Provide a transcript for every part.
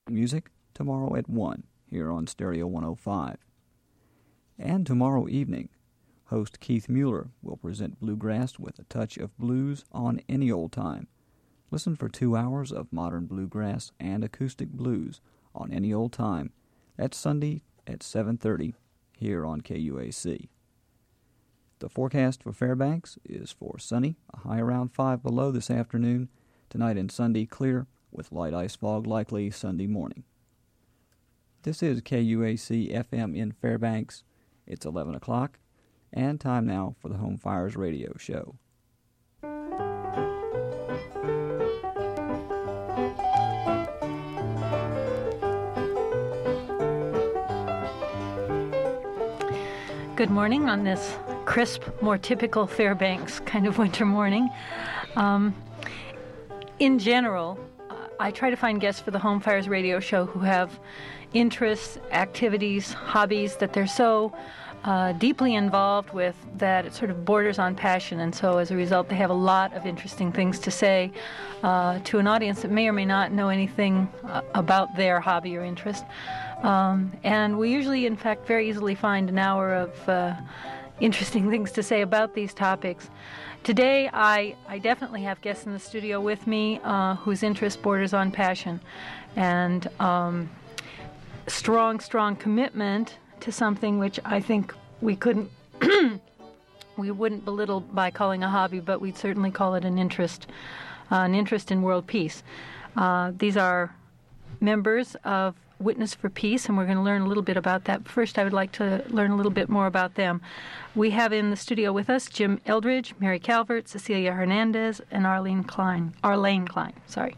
music tomorrow at 1 here on Stereo 105. And tomorrow evening, host Keith Mueller will present Bluegrass with a touch of blues on Any Old Time. Listen for 2 hours of modern bluegrass and acoustic blues on Any Old Time. That's Sunday at 7:30 here on KUAC. The forecast for Fairbanks is for sunny, a high around 5 below this afternoon. Tonight and Sunday, clear with light ice fog likely Sunday morning. This is KUAC FM in Fairbanks. It's 11 o'clock, and time now for the Home Fires Radio Show. Good morning on this crisp, more typical Fairbanks kind of winter morning. In general, I try to find guests for the Home Fires Radio Show who have interests, activities, hobbies that they're so deeply involved with that it sort of borders on passion, and so as a result they have a lot of interesting things to say to an audience that may or may not know anything about their hobby or interest. And we usually, in fact, very easily find an hour of interesting things to say about these topics. Today, I definitely have guests in the studio with me whose interest borders on passion, and strong commitment to something which I think we couldn't, we wouldn't belittle by calling a hobby, but we'd certainly call it an interest in world peace. These are members of Witness for Peace, and we're going to learn a little bit about that. First, I would like to learn a little bit more about them. We have in the studio with us Jim Eldridge, Mary Calvert, Cecilia Hernandez, and Arlene Klein. Sorry.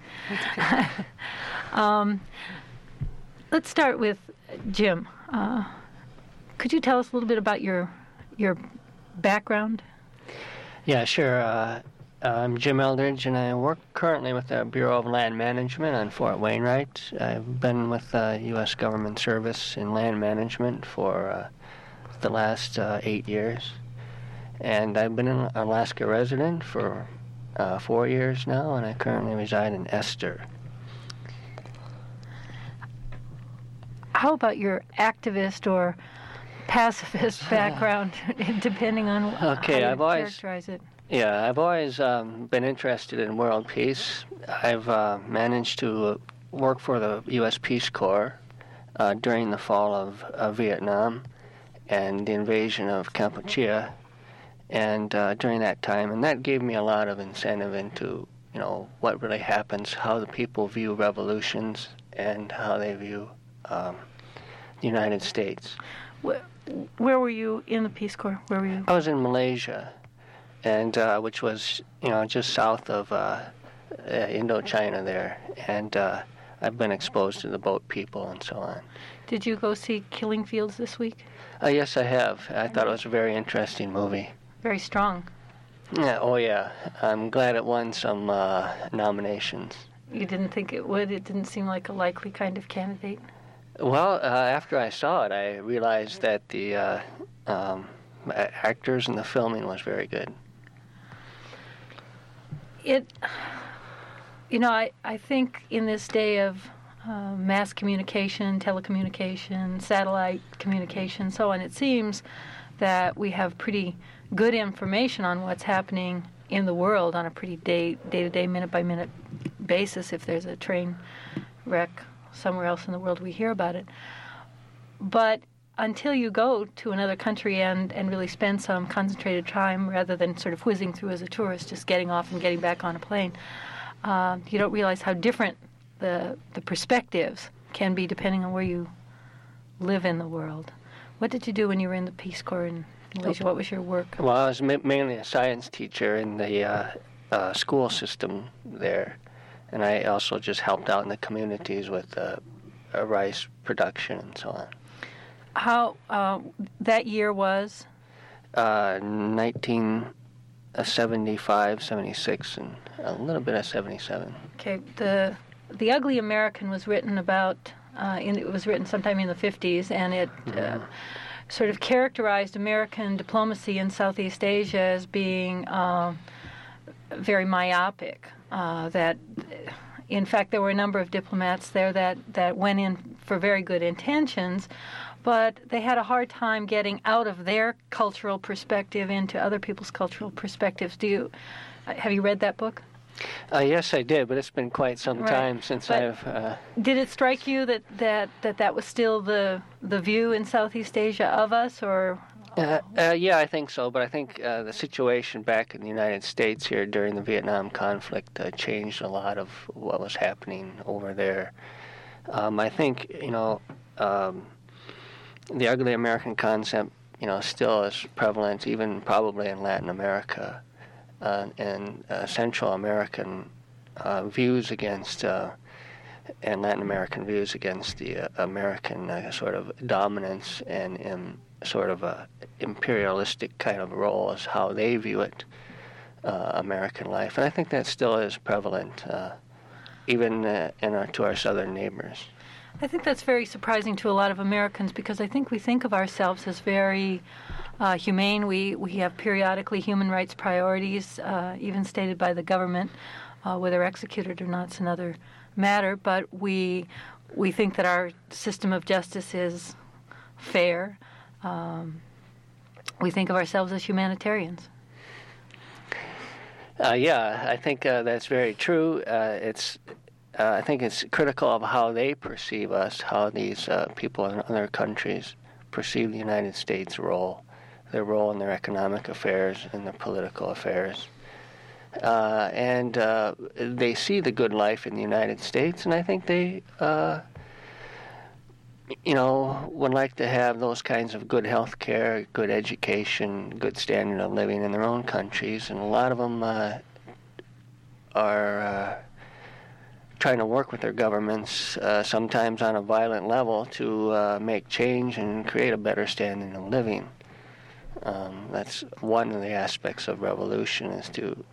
Let's start with Jim. Could you tell us a little bit about your background? Yeah, sure. I'm Jim Eldridge, and I work currently with the Bureau of Land Management on Fort Wainwright. I've been with U.S. government service in land management for the last 8 years. And I've been an Alaska resident for 4 years now, and I currently reside in Esther. How about your activist or pacifist background, depending on how you characterize it? Yeah, I've always been interested in world peace. I've managed to work for the U.S. Peace Corps during the fall of Vietnam and the invasion of Kampuchea, and during that time, and that gave me a lot of incentive into, what really happens, how the people view revolutions, and how they view the United States. Where were you in the Peace Corps? Where were you? I was in Malaysia, and which was just south of Indochina there, and I've been exposed to the boat people and so on. Did you go see Killing Fields this week? Yes, I have. I thought it was a very interesting movie. Very strong. Yeah. Oh, yeah. I'm glad it won some nominations. You didn't think it would? It didn't seem like a likely kind of candidate? Well, after I saw it, I realized that the actors and the filming was very good. I think in this day of mass communication, telecommunication, satellite communication, so on, it seems that we have pretty good information on what's happening in the world on a pretty day-to-day, minute-by-minute basis. If there's a train wreck somewhere else in the world, we hear about it. But until you go to another country and really spend some concentrated time, rather than sort of whizzing through as a tourist, just getting off and getting back on a plane, you don't realize how different the perspectives can be depending on where you live in the world. What did you do when you were in the Peace Corps in Malaysia? What was your work? Well, I was mainly a science teacher in the school system there, and I also just helped out in the communities with rice production and so on. How that year was? 1975, 76, and a little bit of 77. Okay. The Ugly American was written about. It was written sometime in the 50s, and it sort of characterized American diplomacy in Southeast Asia as being very myopic. That in fact, there were a number of diplomats there that went in for very good intentions, but they had a hard time getting out of their cultural perspective into other people's cultural perspectives. Have you read that book? Yes, I did, but it's been quite some time since I've... Did it strike you that was still the view in Southeast Asia of us, or... Yeah, I think so, but I think the situation back in the United States here during the Vietnam conflict changed a lot of what was happening over there. I think, the ugly American concept, still is prevalent, even probably in Latin America and Central American views against and Latin American views against the American sort of dominance and sort of a imperialistic kind of role is how they view it, American life. And I think that still is prevalent, even to our southern neighbors. I think that's very surprising to a lot of Americans, because I think we think of ourselves as very humane. We have periodically human rights priorities, even stated by the government. Whether executed or not is another matter, but we think that our system of justice is fair. We think of ourselves as humanitarians. Yeah, I think that's very true. I think it's critical of how they perceive us, how these people in other countries perceive the United States' role, their role in their economic affairs and their political affairs. And they see the good life in the United States, and I think they, would like to have those kinds of good health care, good education, good standard of living in their own countries. And a lot of them are trying to work with their governments, sometimes on a violent level, to make change and create a better standard of living. That's one of the aspects of revolution, is to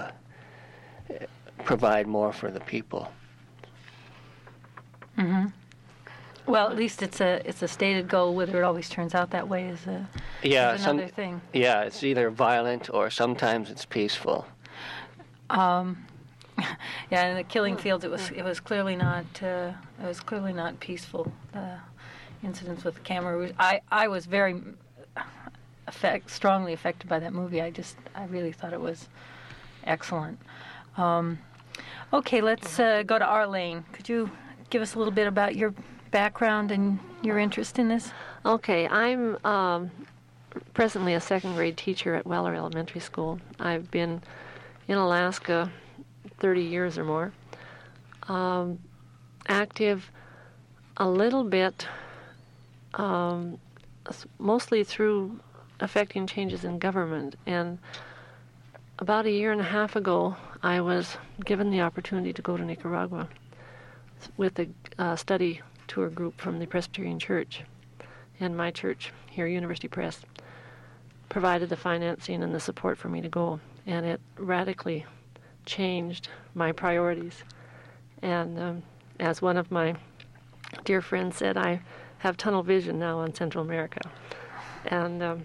provide more for the people. Mm-hmm. Well, at least it's a stated goal. Whether it always turns out that way is another thing. Yeah, it's either violent or sometimes it's peaceful. Yeah, in the killing fields, it was clearly not peaceful. The incidents with the camera. I was very strongly affected by that movie. I really thought it was excellent. Okay, let's go to Arlene. Could you give us a little bit about your background and your interest in this? Okay, I'm presently a second grade teacher at Weller Elementary School. I've been in Alaska 30 years or more. Active a little bit, mostly through affecting changes in government. And about a year and a half ago, I was given the opportunity to go to Nicaragua with a study tour group from the Presbyterian Church. And my church here, University Press, provided the financing and the support for me to go. And it radically changed my priorities. And as one of my dear friends said, I have tunnel vision now on Central America. And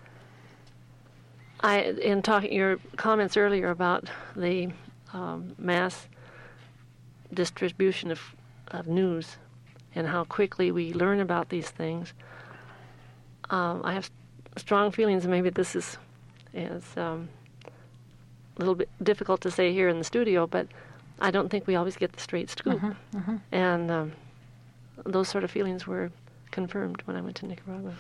in talking your comments earlier about the mass distribution of news and how quickly we learn about these things, I have strong feelings. Maybe this is a little bit difficult to say here in the studio, but I don't think we always get the straight scoop. Mm-hmm, mm-hmm. And those sort of feelings were confirmed when I went to Nicaragua.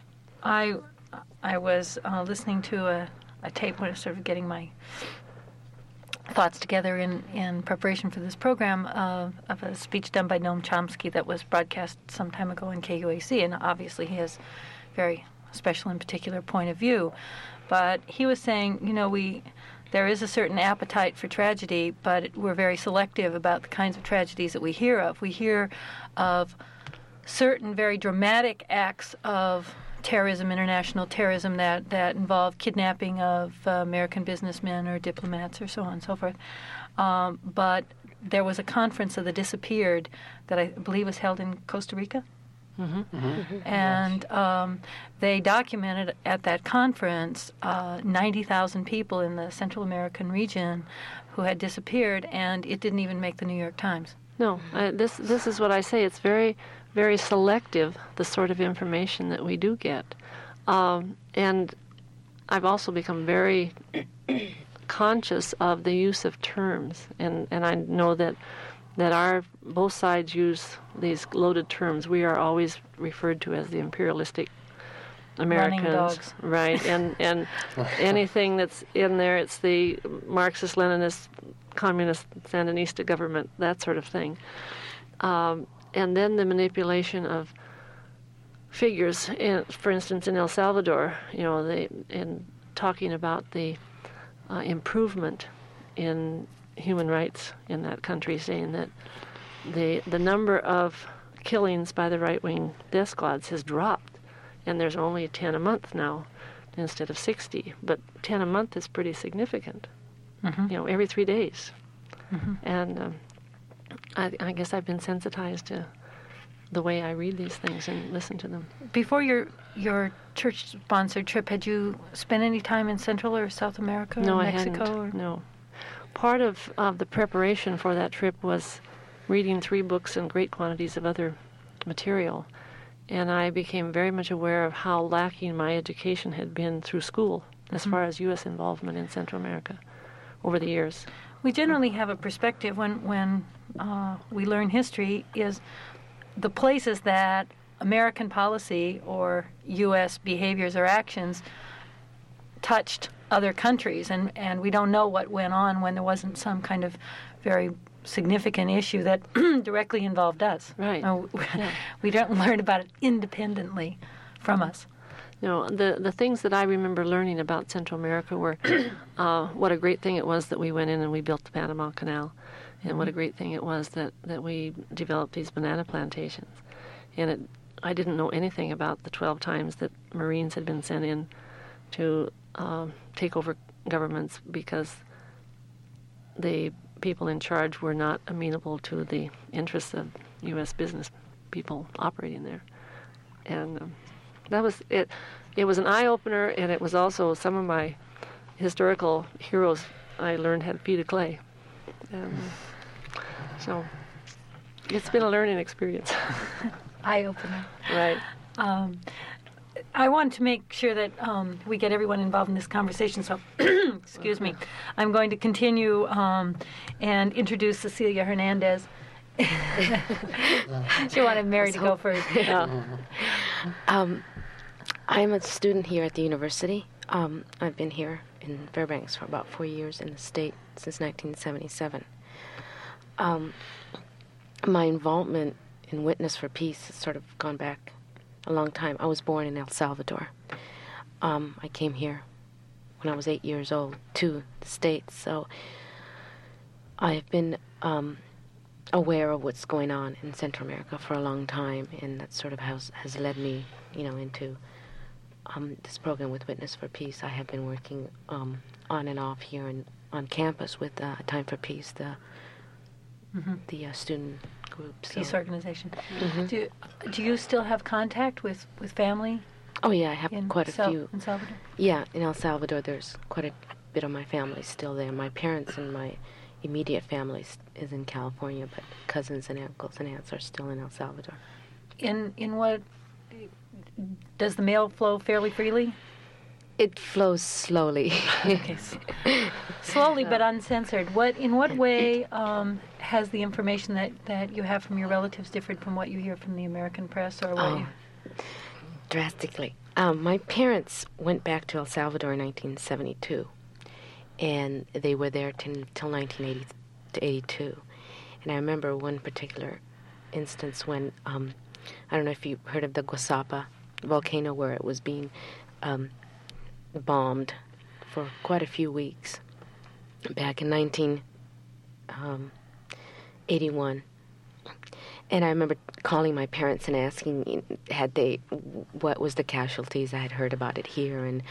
I was listening to a tape when I was sort of getting my thoughts together in preparation for this program of a speech done by Noam Chomsky that was broadcast some time ago in KUAC, and obviously he has very special and particular point of view. But he was saying, there is a certain appetite for tragedy, but we're very selective about the kinds of tragedies that we hear of. We hear of certain very dramatic acts of terrorism, international terrorism, that involve kidnapping of American businessmen or diplomats or so on and so forth. But there was a conference of the disappeared that I believe was held in Costa Rica. And they documented at that conference 90,000 people in the Central American region who had disappeared, and it didn't even make the New York Times. No, this is what I say. It's very, very selective, the sort of information that we do get. And I've also become very conscious of the use of terms, and I know that both sides use these loaded terms. We are always referred to as the imperialistic Americans, Running dogs. right? And anything that's in there, it's the Marxist-Leninist, communist Sandinista government, that sort of thing. And then the manipulation of figures, for instance, in El Salvador, in talking about the improvement in human rights in that country, saying that the number of killings by the right-wing death squads has dropped, and there's only 10 a month now instead of 60. But 10 a month is pretty significant, every 3 days. And I guess I've been sensitized to the way I read these things and listen to them. Before your church-sponsored trip, had you spent any time in Central or South America No, or I Mexico? hadn't. No. Part of the preparation for that trip was reading 3 books and great quantities of other material. And I became very much aware of how lacking my education had been through school as far as U.S. involvement in Central America over the years. We generally have a perspective when we learn history is the places that American policy or U.S. behaviors or actions touched other countries, and we don't know what went on when there wasn't some kind of very significant issue that directly involved us. Right. We don't learn about it independently from us. The things that I remember learning about Central America were what a great thing it was that we went in and we built the Panama Canal, and what a great thing it was that we developed these banana plantations. And I didn't know anything about the 12 times that Marines had been sent in to take over governments because the people in charge were not amenable to the interests of U.S. business people operating there. And that was it. It was an eye-opener, and it was also some of my historical heroes I learned had feet of clay. And so it's been a learning experience. Eye-opener. Right. I want to make sure that we get everyone involved in this conversation, so excuse me. I'm going to continue and introduce Cecilia Hernandez. She wanted Mary to go first. I'm a student here at the university. I've been here in Fairbanks for about 4 years, in the state since 1977. My involvement in Witness for Peace has sort of gone back a long time. I was born in El Salvador. I came here when I was 8 years old to the States, so I've been aware of what's going on in Central America for a long time, and that sort of has led me, into this program with Witness for Peace. I have been working on and off here on campus with Time for Peace, the student group. Peace organization. Do you still have contact with family? Oh yeah, I have quite a few. In Salvador? Yeah, in El Salvador, there's quite a bit of my family still there. My parents and my immediate family is in California, but cousins and uncles and aunts are still in El Salvador. In what does the mail flow fairly freely? It flows slowly. Okay. Slowly but uncensored. In what way has the information that you have from your relatives differed from what you hear from the American press, or what? Drastically. My parents went back to El Salvador in 1972, and they were there till 1982. And I remember one particular instance when, I don't know if you've heard of the Guasapa volcano, where it was being bombed for quite a few weeks back in 1981. And I remember calling my parents and asking what was the casualties. I had heard about it here, and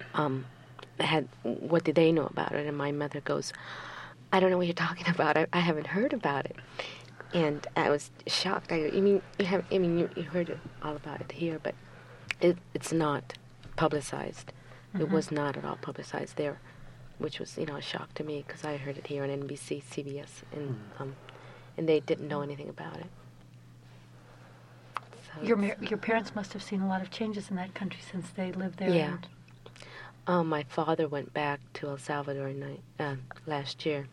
what did they know about it? And my mother goes, I don't know what you're talking about. I haven't heard about it. And I was shocked. You heard all about it here, but it's not publicized. It was not at all publicized there, which was, a shock to me because I heard it here on NBC, CBS, and they didn't know anything about it. So your parents must have seen a lot of changes in that country since they lived there. Yeah. My father went back to El Salvador last year,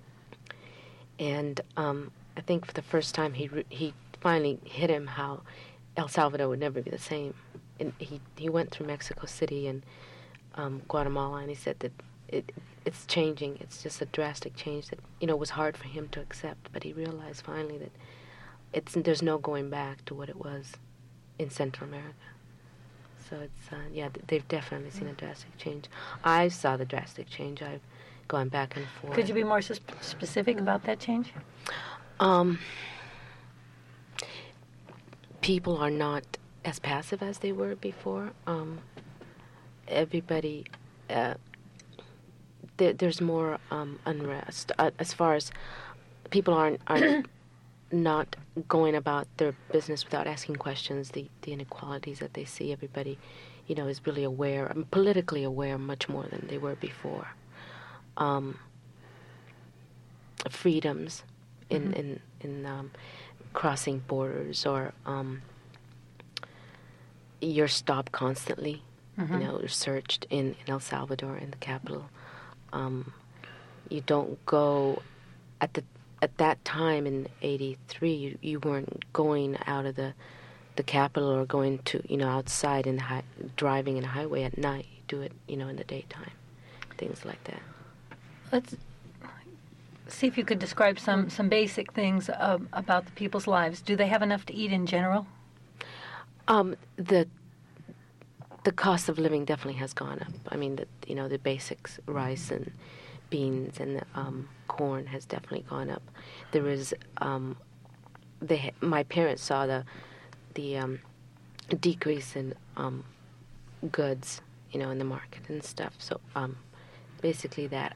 and I think for the first time he finally hit him how El Salvador would never be the same. And he went through Mexico City and Guatemala, and he said that it's changing. It's just a drastic change that was hard for him to accept. But he realized finally that there's no going back to what it was in Central America. So it's they've definitely seen a drastic change. I saw the drastic change. I've gone back and forth. Could you be more specific about that change? People are not as passive as they were before. Everybody, there's more unrest. As far as people aren't not going about their business without asking questions, the inequalities that they see, everybody, is really aware, politically aware much more than they were before. Freedoms in crossing borders, or you're stopped constantly, searched in El Salvador, in the capital. You don't go at that time in '83. You weren't going out of the capital or going to outside and driving in a highway at night. You do it in the daytime, things like that. Let's see if you could describe some basic things about the people's lives. Do they have enough to eat in general? The cost of living definitely has gone up. I mean, the basics, rice and beans and corn has definitely gone up. There is my parents saw the decrease in goods, in the market and stuff. So basically that.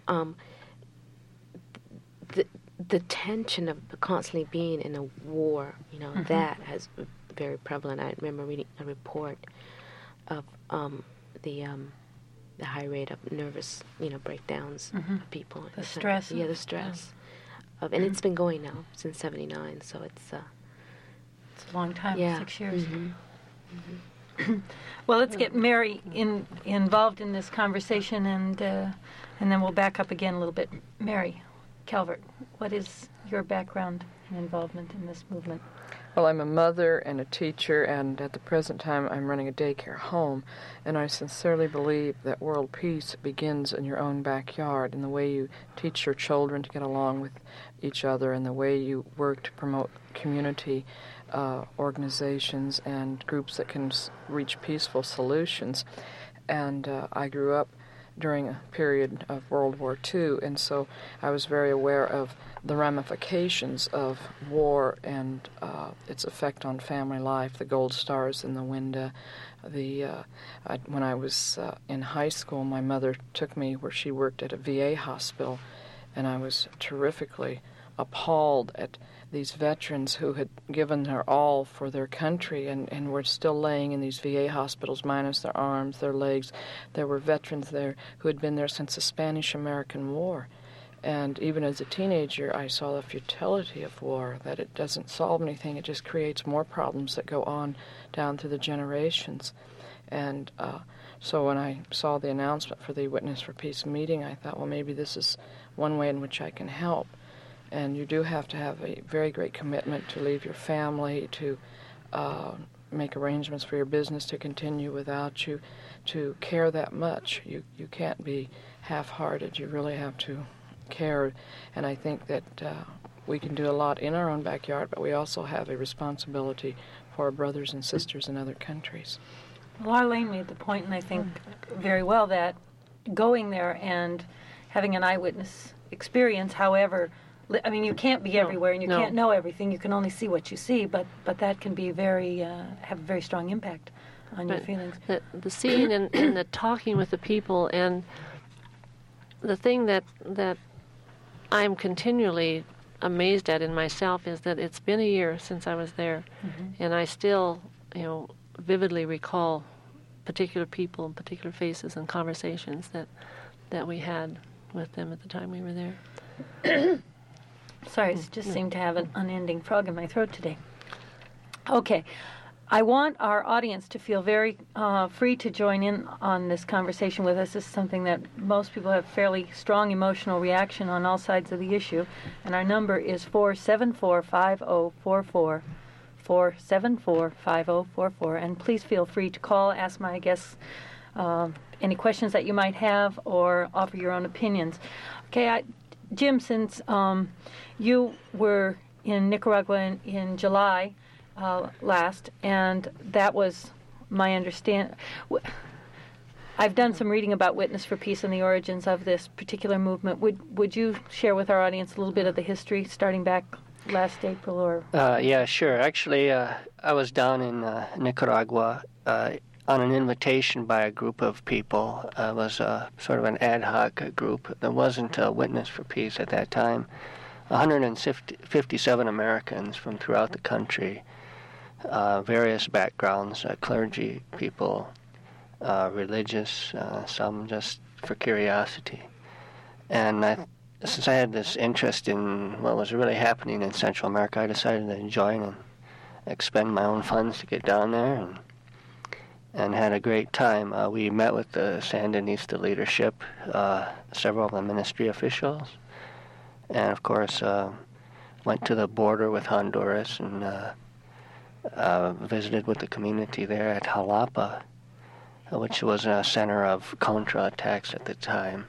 The tension of constantly being in a war, that has very prevalent. I remember reading a report of the high rate of nervous, breakdowns of people. The stress. Yeah, the stress. And it's been going now since '79, so it's a long time, 6 years. Well, let's get Mary involved in this conversation, and then we'll back up again a little bit. Mary Calvert, what is your background and involvement in this movement? Well, I'm a mother and a teacher, and at the present time I'm running a daycare home, and I sincerely believe that world peace begins in your own backyard, in the way you teach your children to get along with each other, and the way you work to promote community organizations and groups that can reach peaceful solutions. And I grew up during a period of World War II, and so I was very aware of the ramifications of war and its effect on family life, the gold stars in the window. When I was in high school, my mother took me where she worked at a VA hospital, and I was terrifically appalled at these veterans who had given their all for their country and were still laying in these VA hospitals minus their arms, their legs. There were veterans there who had been there since the Spanish-American War. And even as a teenager, I saw the futility of war, that it doesn't solve anything. It just creates more problems that go on down through the generations. And so when I saw the announcement for the Witness for Peace meeting, I thought, well, maybe this is one way in which I can help. And you do have to have a very great commitment to leave your family, to make arrangements for your business to continue without you, to care that much. You can't be half-hearted. You really have to care. And I think that we can do a lot in our own backyard, but we also have a responsibility for our brothers and sisters in other countries. Well, Arlene made the point, and I think very well, that going there and having an eyewitness experience, however, I mean, you can't be everywhere and you can't know everything. You can only see what you see, but that can be have a very strong impact on your feelings. The seeing and the talking with the people, and the thing that I'm continually amazed at in myself is that it's been a year since I was there, and I still, vividly recall particular people and particular faces and conversations that we had with them at the time we were there. Sorry, I just seem to have an unending frog in my throat today. Okay. I want our audience to feel very free to join in on this conversation with us. This is something that most people have fairly strong emotional reaction on all sides of the issue. And our number is 474-5044, 474-5044. And please feel free to call, ask my guests any questions that you might have, or offer your own opinions. Okay, Jim, since you were in Nicaragua in July, last, and that was my understanding. I've done some reading about Witness for Peace and the origins of this particular movement. Would you share with our audience a little bit of the history, starting back last April? Or Yeah, sure. Actually, I was down in Nicaragua on an invitation by a group of people. It was sort of an ad hoc group. There wasn't a Witness for Peace at that time. 157 Americans from throughout the country, various backgrounds, clergy people, religious, some just for curiosity. And since I had this interest in what was really happening in Central America, I decided to join and expend my own funds to get down there, and had a great time. We met with the Sandinista leadership, several of the ministry officials, and of course went to the border with Honduras and visited with the community there at Jalapa, which was a center of counterattacks at the time.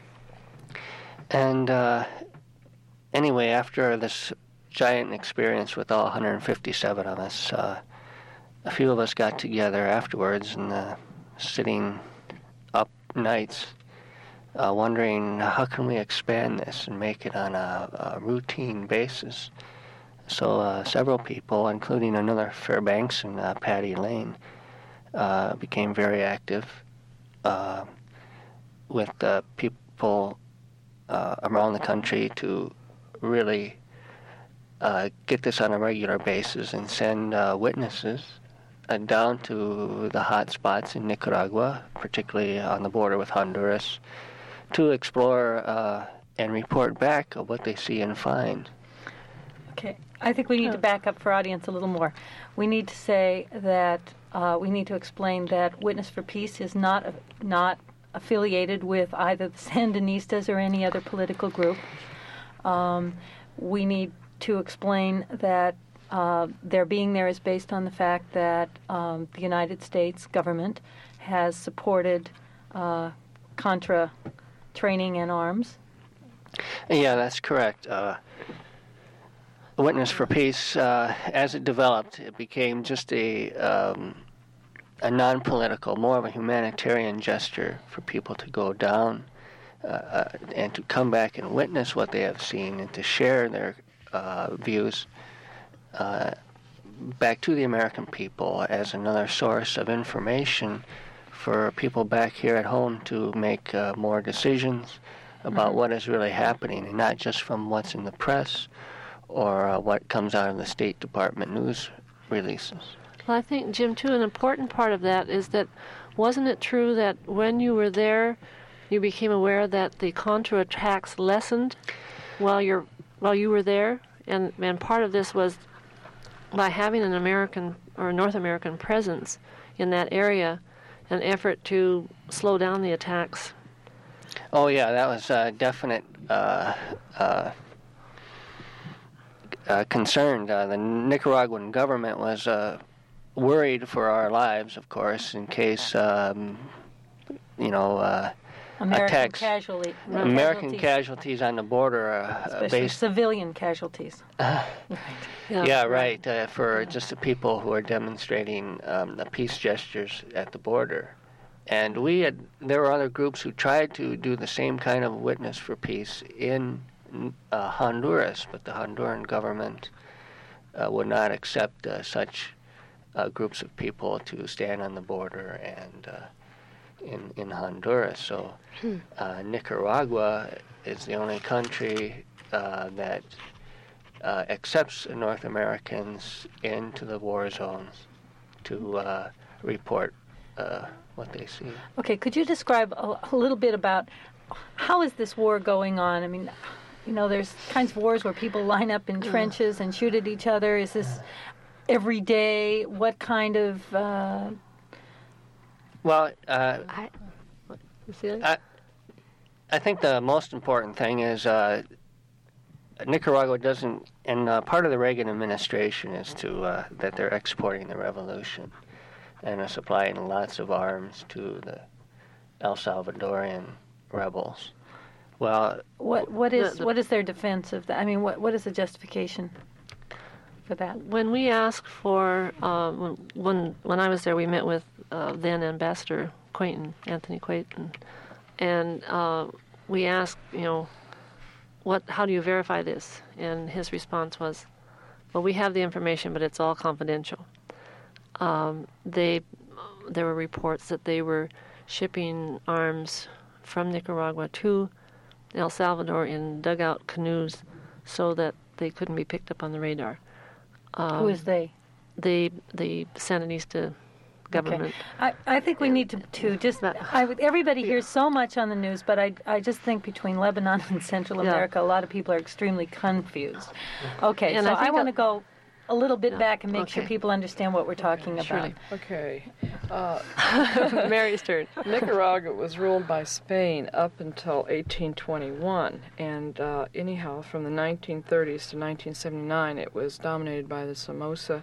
And anyway, after this giant experience with all 157 of us, a few of us got together afterwards and sitting up nights wondering how can we expand this and make it on a routine basis. So several people, including another Fairbanks and Patty Lane, became very active with people around the country to really get this on a regular basis and send witnesses down to the hot spots in Nicaragua, particularly on the border with Honduras, to explore and report back of what they see and find. Okay, I think we need to back up for audience a little more. We need to say that we need to explain that Witness for Peace is not affiliated with either the Sandinistas or any other political group. We need to explain that their being there is based on the fact that the United States government has supported Contra training and arms. Yeah, that's correct. Witness for Peace, as it developed, it became just a non-political, more of a humanitarian gesture for people to go down and to come back and witness what they have seen and to share their views back to the American people as another source of information for people back here at home to make more decisions about what is really happening, and not just from what's in the press or what comes out of the State Department news releases. Well, I think, Jim, too, an important part of that is that wasn't it true that when you were there, you became aware that the Contra attacks lessened while you were there, and part of this was by having an American or North American presence in that area, an effort to slow down the attacks. Oh yeah, that was a definite concern. The Nicaraguan government was worried for our lives, of course, in case American casualties on the border, especially civilian casualties. Right. For just the people who are demonstrating the peace gestures at the border. And there were other groups who tried to do the same kind of witness for peace in Honduras, but the Honduran government would not accept such groups of people to stand on the border and in Honduras. So Nicaragua is the only country that accepts North Americans into the war zones to report what they see. Okay, could you describe a little bit about how is this war going on? I mean, there's kinds of wars where people line up in trenches and shoot at each other. Is this every day? What kind of... Well, Cecilia? I think the most important thing is Nicaragua doesn't, and part of the Reagan administration is to that they're exporting the revolution and are supplying lots of arms to the El Salvadorian rebels. Well, what is their defense of that? I mean, what is the justification for that? When we asked for, when I was there, we met with then Ambassador Quayton, Anthony Quayton, and we asked, how do you verify this? And his response was, well, we have the information, but it's all confidential. There were reports that they were shipping arms from Nicaragua to El Salvador in dugout canoes so that they couldn't be picked up on the radar. Who is they? The Sandinista government. Okay. I think we need to just... everybody hears so much on the news, but I just think between Lebanon and Central America, a lot of people are extremely confused. Okay, and so I want to go a little bit back and make sure people understand what we're talking about. Surely. Okay. Mary's turn. Nicaragua was ruled by Spain up until 1821, and anyhow, from the 1930s to 1979, it was dominated by the Somoza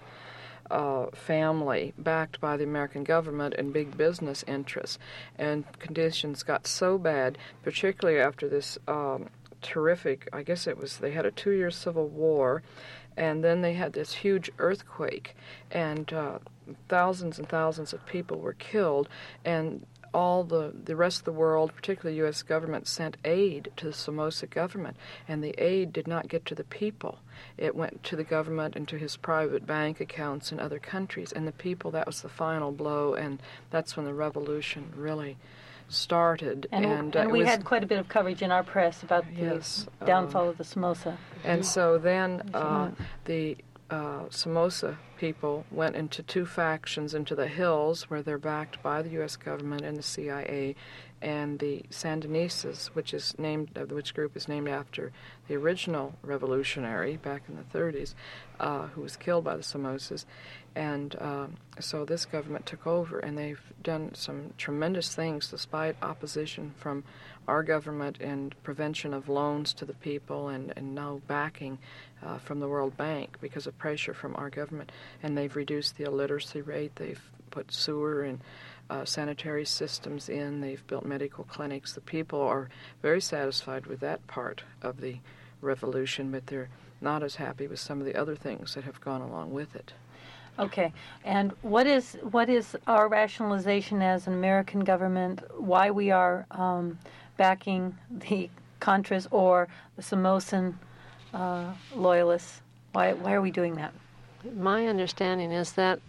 family, backed by the American government and big business interests. And conditions got so bad, particularly after this terrific, I guess it was, they had a 2-year civil war, and then they had this huge earthquake, and thousands and thousands of people were killed, and all the rest of the world, particularly the U.S. government, sent aid to the Somoza government, and the aid did not get to the people. It went to the government and to his private bank accounts in other countries, and the people, that was the final blow, and that's when the revolution really started. And we had quite a bit of coverage in our press about the downfall of the Somoza. And so then the Somoza people went into 2 factions into the hills, where they're backed by the U.S. government and the CIA, and the Sandinistas, which group is named after the original revolutionary back in the 30s, who was killed by the Somozas. And so this government took over, and they've done some tremendous things despite opposition from our government and prevention of loans to the people, and no backing from the World Bank because of pressure from our government. And they've reduced the illiteracy rate. They've put sewer and sanitary systems in. They've built medical clinics. The people are very satisfied with that part of the revolution, but they're not as happy with some of the other things that have gone along with it. Okay, and what is our rationalization as an American government, why we are backing the Contras or the Somozan loyalists? Why are we doing that? My understanding is that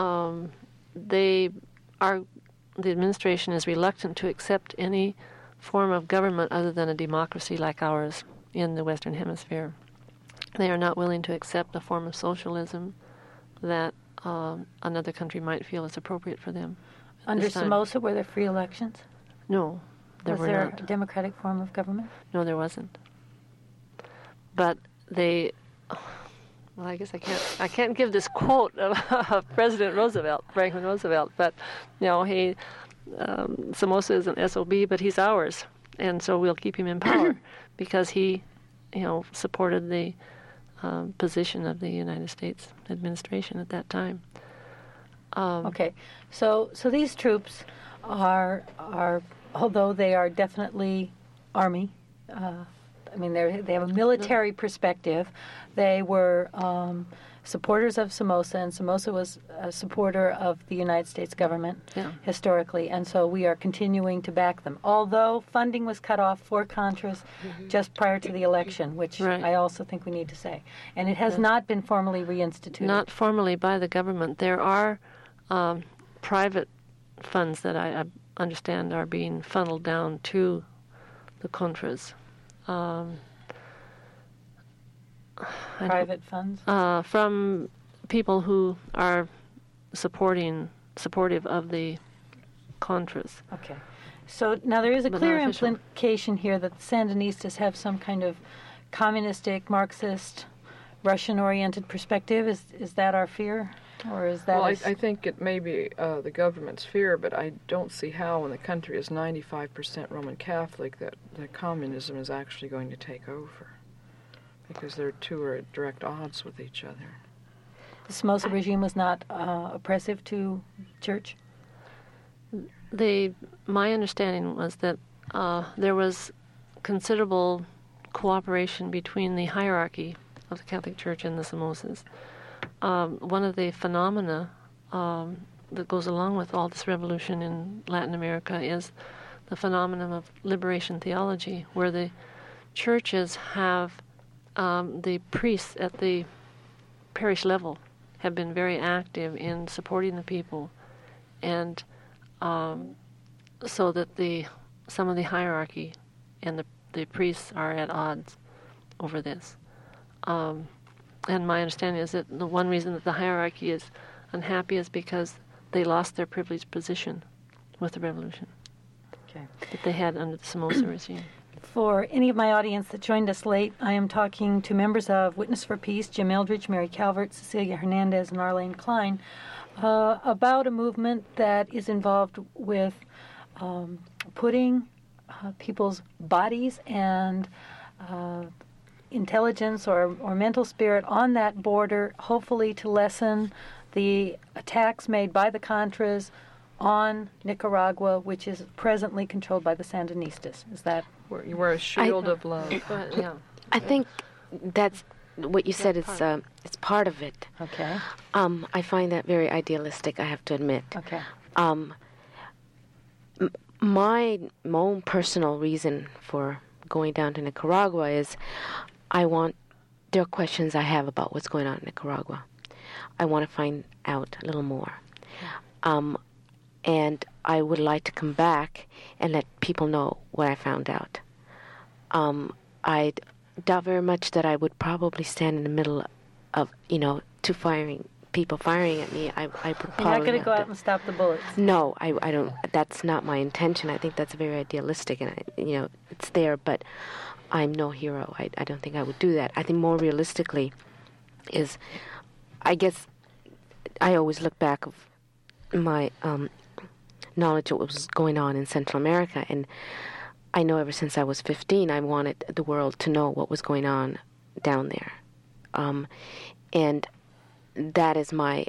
the administration is reluctant to accept any form of government other than a democracy like ours in the Western Hemisphere. They are not willing to accept a form of socialism that another country might feel is appropriate for them. Under Somoza, were there free elections? No, there were not. Was there a democratic form of government? No, there wasn't. But they... Well, I guess I can't give this quote of President Roosevelt, Franklin Roosevelt, but Somoza is an SOB, but he's ours, and so we'll keep him in power because he, supported the position of the United States administration at that time. Okay, so these troops are although they are definitely Army. They have a military perspective. They were supporters of Somoza, and Somoza was a supporter of the United States government historically, and so we are continuing to back them. Although funding was cut off for Contras just prior to the election, which I also think we need to say. And it has not been formally reinstituted. Not formally by the government. There are private funds that I understand are being funneled down to the Contras. Private funds? From people who are supportive of the Contras. Okay. So now there is a But clear not official. implication here that the Sandinistas have some kind of communistic, Marxist, Russian-oriented perspective. Is that our fear? Or is that... Well, I think it may be the government's fear, but I don't see how, when the country is 95% Roman Catholic, that the communism is actually going to take over, because their two are at direct odds with each other. the Somoza regime was not oppressive to church? My understanding was that there was considerable cooperation between the hierarchy of the Catholic Church and the Somozas. One of the phenomena that goes along with all this revolution in Latin America is the phenomenon of liberation theology, where the churches have the priests at the parish level have been very active in supporting the people, and so that some of the hierarchy and the priests are at odds over this. And my understanding is that the one reason that the hierarchy is unhappy is because they lost their privileged position with the revolution that they had under the Somoza regime. For any of my audience that joined us late, I am talking to members of Witness for Peace, Jim Eldridge, Mary Calvert, Cecilia Hernandez, and Arlene Klein, about a movement that is involved with putting people's bodies and intelligence or mental spirit on that border, hopefully to lessen the attacks made by the Contras on Nicaragua, which is presently controlled by the Sandinistas. Is that... You wear a shield of love. Yeah. I think that's what you said. It's part of it. Okay. I find that very idealistic, I have to admit. Okay. My own personal reason for going down to Nicaragua is there are questions I have about what's going on in Nicaragua. I want to find out a little more. And I would like to come back and let people know what I found out. I doubt very much that I would probably stand in the middle of, people firing at me. I would probably You're not going to go have out and stop the bullets. No, I don't. That's not my intention. I think that's very idealistic, and it's there. But I'm no hero. I don't think I would do that. I think more realistically is, I guess, I always look back of my knowledge of what was going on in Central America, and I know ever since I was 15, I wanted the world to know what was going on down there, and that is my.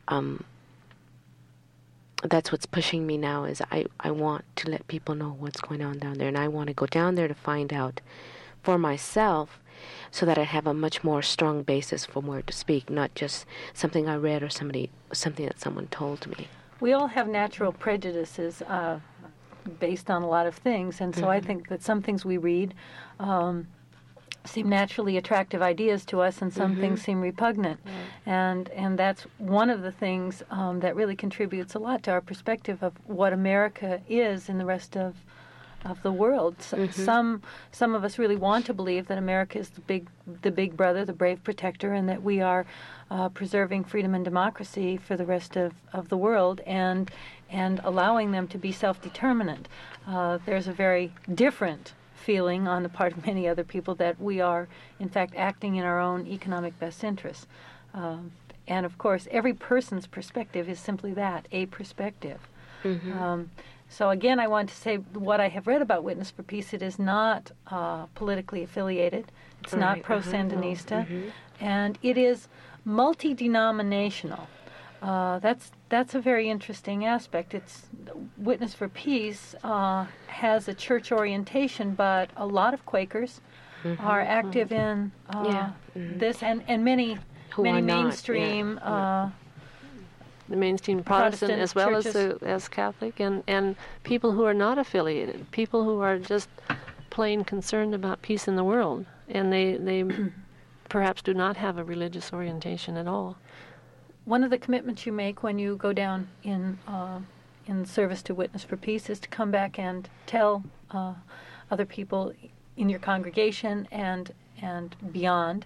That's what's pushing me now. Is I want to let people know what's going on down there, and I want to go down there to find out for myself, so that I have a much more strong basis from where to speak, not just something I read or something that someone told me. We all have natural prejudices based on a lot of things, and so I think that some things we read seem naturally attractive ideas to us, and some things seem repugnant. And that's one of the things that really contributes a lot to our perspective of what America is in the rest of the world. Some of us really want to believe that America is the big brother, the brave protector, and that we are preserving freedom and democracy for the rest of the world and allowing them to be self-determinant. There's a very different feeling on the part of many other people that we are, in fact, acting in our own economic best interests. And, of course, every person's perspective is simply that, a perspective. So, again, I want to say what I have read about Witness for Peace, it is not politically affiliated. It's not pro-Sandinista. And it is multi-denominational. That's a very interesting aspect. It's Witness for Peace has a church orientation, but a lot of Quakers are active in this, and many mainstream the mainstream Protestant as well churches. as Catholic, and people who are not affiliated, people who are just plain concerned about peace in the world, and they perhaps do not have a religious orientation at all. One of the commitments you make when you go down in service to Witness for Peace is to come back and tell other people in your congregation and beyond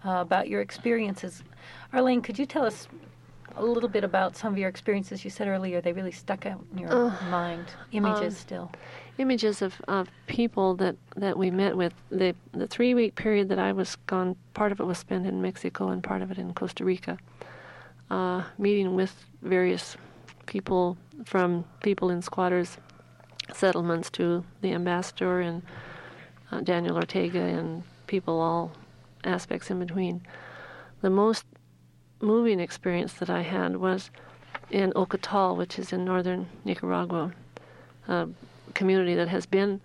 about your experiences. Arlene, could you tell us a little bit about some of your experiences? You said earlier they really stuck out in your mind. Images still. Images of people that we met with. The 3-week period that I was gone, part of it was spent in Mexico and part of it in Costa Rica, meeting with various people, from people in squatters' settlements to the ambassador and Daniel Ortega and people all aspects in between. The most moving experience that I had was in Ocotal, which is in northern Nicaragua, a community that has been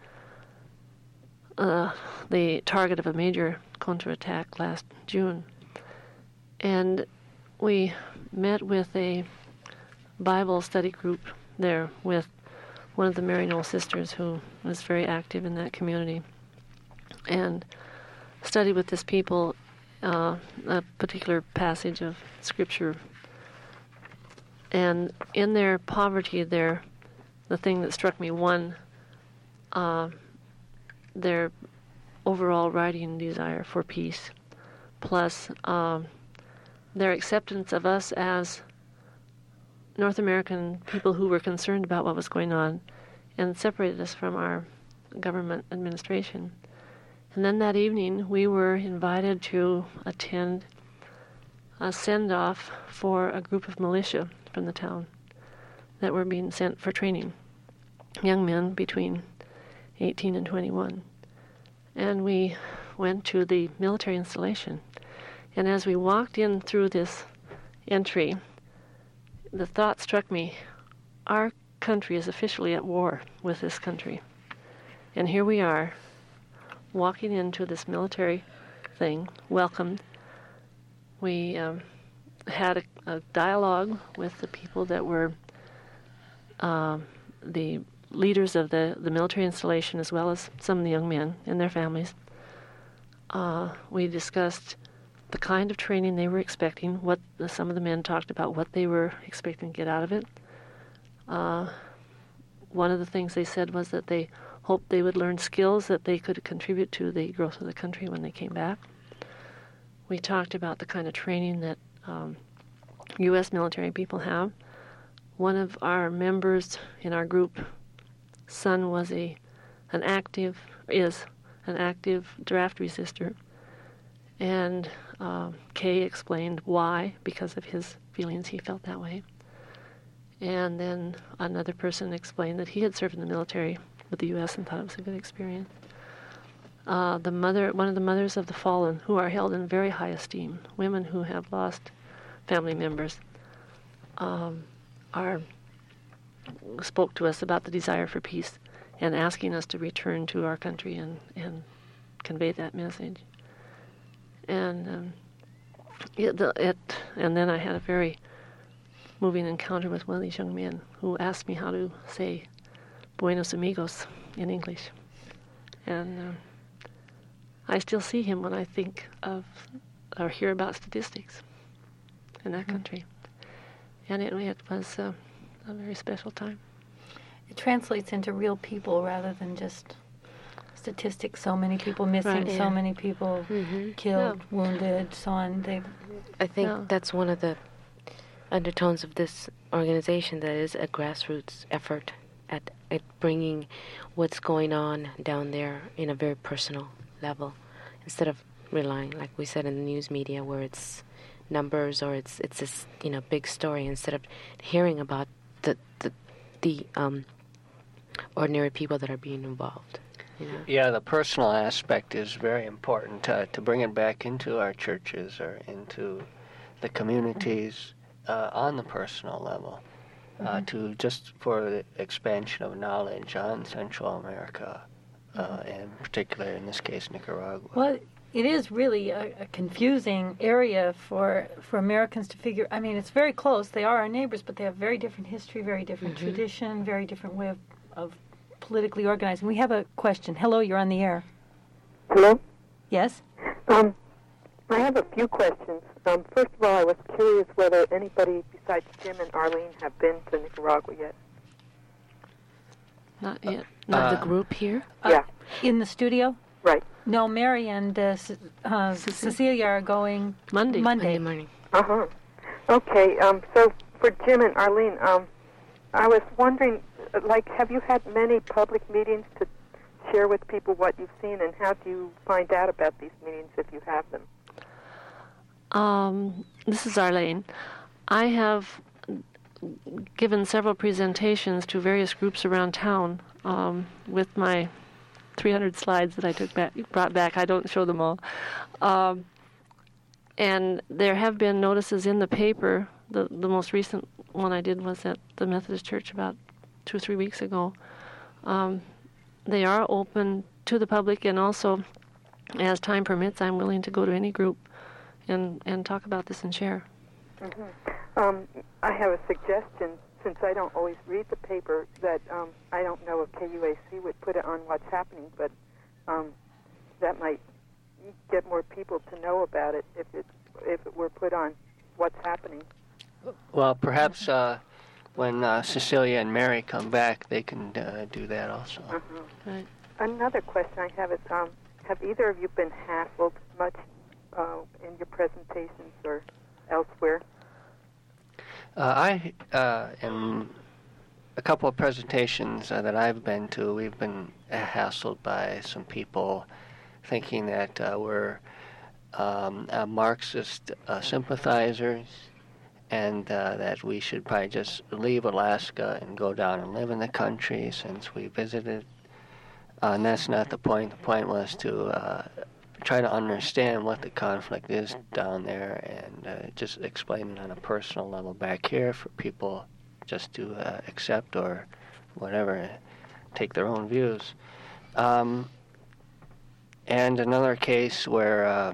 the target of a major counterattack last June. And we met with a Bible study group there with one of the Maryknoll sisters who was very active in that community, and studied with this people a particular passage of Scripture. And in their poverty, the thing that struck me, their overall writing desire for peace, plus their acceptance of us as North American people who were concerned about what was going on and separated us from our government administration. And then that evening, we were invited to attend a send-off for a group of militia from the town that were being sent for training, young men between 18 and 21. And we went to the military installation. And as we walked in through this entry, the thought struck me, our country is officially at war with this country. And here we are, walking into this military thing, welcomed. We had a dialogue with the people that were the leaders of the military installation, as well as some of the young men and their families. We discussed the kind of training they were expecting, what some of the men talked about what they were expecting to get out of it. One of the things they said was that they hoped they would learn skills that they could contribute to the growth of the country when they came back. We talked about the kind of training that U.S. military people have. One of our members in our group, son was is an active draft resistor, and Kay explained why, because of his feelings he felt that way. And then another person explained that he had served in the military with the U.S. and thought it was a good experience. One of the mothers of the fallen, who are held in very high esteem, women who have lost family members, spoke to us about the desire for peace and asking us to return to our country and convey that message. And and then I had a very moving encounter with one of these young men who asked me how to say Buenos Amigos in English. And I still see him when I think of or hear about statistics in that country. And it was a very special time. It translates into real people rather than just statistics. So many people missing, Right, yeah. so many people killed, wounded, so on. I think that's one of the undertones of this organization, that is a grassroots effort at bringing what's going on down there in a very personal level, instead of relying, like we said, in the news media, where it's numbers or it's this big story, instead of hearing about the ordinary people that are being involved. Yeah, the personal aspect is very important to bring it back into our churches or into the communities on the personal level, to just for the expansion of knowledge on Central America, and particularly in this case Nicaragua. Well, it is really a confusing area for Americans to figure. I mean, it's very close. They are our neighbors, but they have very different history, very different tradition, very different way of politically organizing. We have a question. Hello, you're on the air. Hello? Yes? I have a few questions. First of all, I was curious whether anybody besides Jim and Arlene have been to Nicaragua yet. Not yet. Not the group here? Yeah. In the studio? Right. No, Mary and Cecilia are going Monday morning. Uh-huh. Okay, so for Jim and Arlene, I was wondering, have you had many public meetings to share with people what you've seen, and how do you find out about these meetings if you have them? This is Arlene. I have given several presentations to various groups around town with my 300 slides that I brought back. I don't show them all. And there have been notices in the paper. The most recent one I did was at the Methodist Church about 2 or 3 weeks ago. They are open to the public, and also, as time permits, I'm willing to go to any group and talk about this and share. Mm-hmm. I have a suggestion, since I don't always read the paper, that I don't know if KUAC would put it on What's Happening, but that might get more people to know about it if it were put on What's Happening. Well, perhaps when Cecilia and Mary come back, they can do that also. Right. Another question I have is, have either of you been hassled much in your presentations or elsewhere? In a couple of presentations that I've been to, we've been hassled by some people thinking that we're Marxist sympathizers, and that we should probably just leave Alaska and go down and live in the country since we visited. And that's not the point. The point was to try to understand what the conflict is down there, and just explain it on a personal level back here for people just to accept or whatever, take their own views. And another case where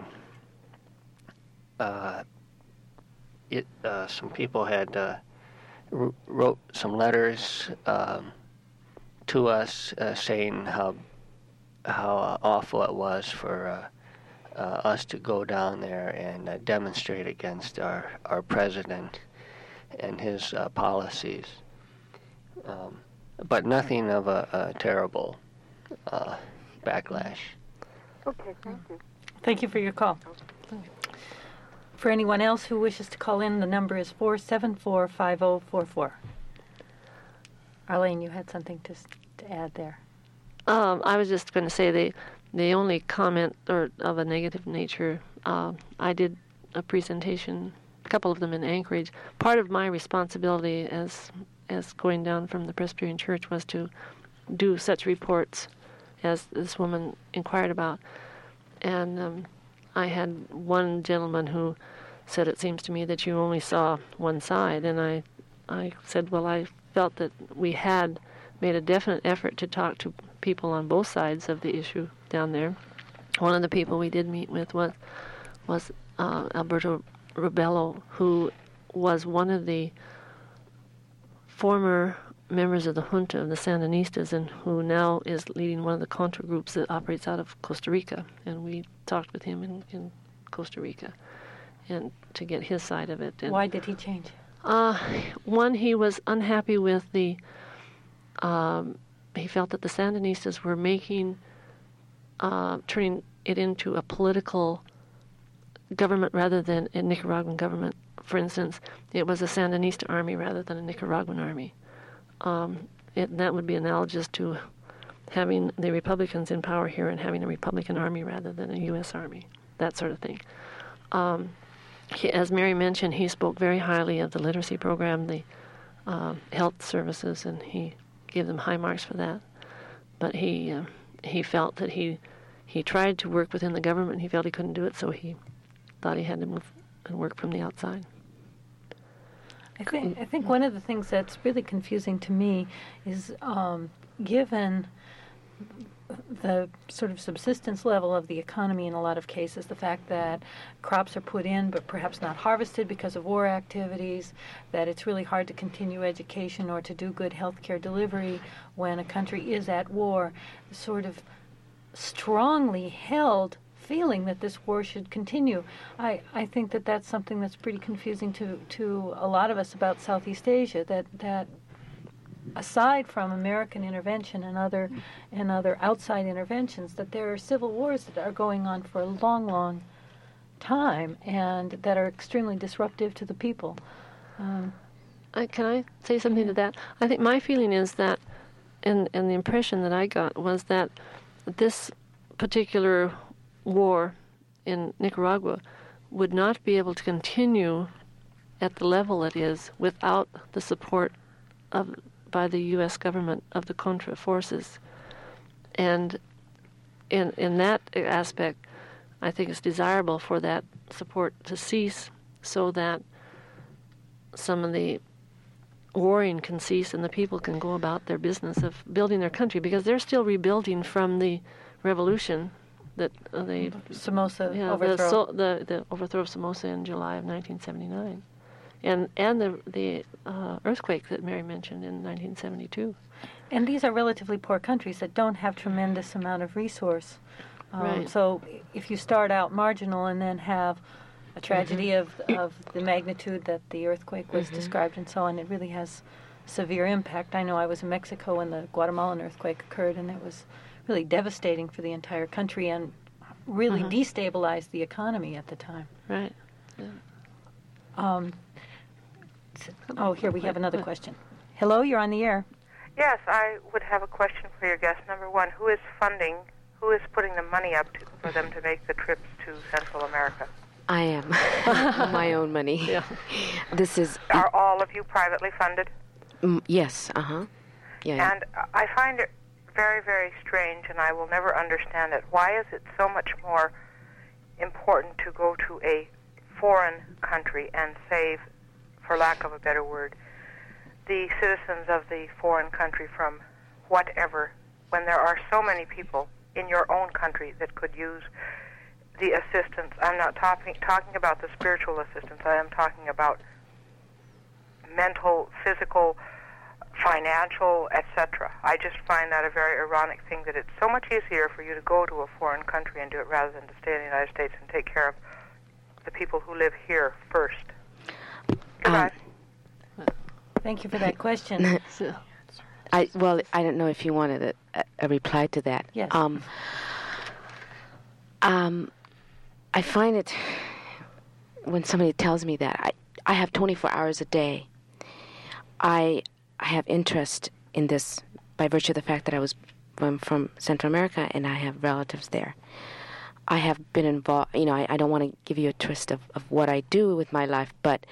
some people had wrote some letters to us saying how awful it was for us to go down there and demonstrate against our president and his policies, but nothing of a terrible backlash. Okay, thank you. Thank you for your call. For anyone else who wishes to call in, the number is 474-5044. Arlene, you had something to add there. I was just going to say the only comment of a negative nature, I did a presentation, a couple of them in Anchorage. Part of my responsibility as going down from the Presbyterian Church was to do such reports as this woman inquired about. And I had one gentleman who said, "It seems to me that you only saw one side." And I said, well, I felt that we had made a definite effort to talk to people on both sides of the issue down there. One of the people we did meet with was Alberto Rubello, who was one of the former members of the junta of the Sandinistas, and who now is leading one of the Contra groups that operates out of Costa Rica. And we talked with him in Costa Rica, and to get his side of it. And, why did he change? One, he was unhappy with he felt that the Sandinistas were turning it into a political government rather than a Nicaraguan government. For instance, it was a Sandinista army rather than a Nicaraguan army. That would be analogous to having the Republicans in power here and having a Republican army rather than a U.S. army, that sort of thing. As Mary mentioned, he spoke very highly of the literacy program, the health services, and he gave them high marks for that. But he felt that he tried to work within the government. He felt he couldn't do it, so he thought he had to move and work from the outside. I think one of the things that's really confusing to me is, given the sort of subsistence level of the economy in a lot of cases, the fact that crops are put in but perhaps not harvested because of war activities, that it's really hard to continue education or to do good health care delivery when a country is at war, sort of strongly held feeling that this war should continue. I think that that's something that's pretty confusing to a lot of us about Southeast Asia, that aside from American intervention and other outside interventions, that there are civil wars that are going on for a long, long time and that are extremely disruptive to the people. Can I say something to that? I think my feeling is that, and the impression that I got was that this particular war in Nicaragua would not be able to continue at the level it is without the support by the U.S. government of the Contra forces. And in that aspect, I think it's desirable for that support to cease so that some of the warring can cease and the people can go about their business of building their country, because they're still rebuilding from the revolution that the Somoza overthrow. The overthrow of Somoza in July of 1979, and the earthquake that Mary mentioned in 1972. And these are relatively poor countries that don't have tremendous amount of resource. Right. So if you start out marginal and then have a tragedy of the magnitude that the earthquake was described and so on, it really has severe impact. I know I was in Mexico when the Guatemalan earthquake occurred, and it was really devastating for the entire country and really destabilized the economy at the time. Right. Yeah. Here we have another question. Hello, you're on the air. Yes, I would have a question for your guest. Number one, who is putting the money up for them to make the trips to Central America? I am. My own money. Yeah. Are all of you privately funded? Yes, Yeah. And I find it very, very strange, and I will never understand it. Why is it so much more important to go to a foreign country and save, for lack of a better word, the citizens of the foreign country from whatever, when there are so many people in your own country that could use the assistance? I'm not talking about the spiritual assistance. I am talking about mental, physical, financial, etc. I just find that a very ironic thing, that it's so much easier for you to go to a foreign country and do it rather than to stay in the United States and take care of the people who live here first. Goodbye. Thank you for that question. I don't know if you wanted a reply to that. Yes. I find it, when somebody tells me that, I have 24 hours a day. I have interest in this by virtue of the fact that I'm from Central America and I have relatives there. I have been involved, I don't want to give you a twist of what I do with my life, but